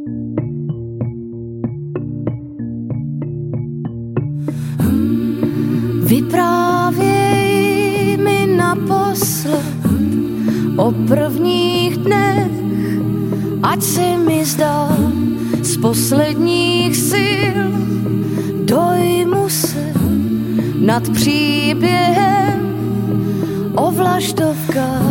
Vyprávěj mi naposled o prvních dnech, ať se mi zdá z posledních sil. Dojmu se nad příběhem o vlaštovkách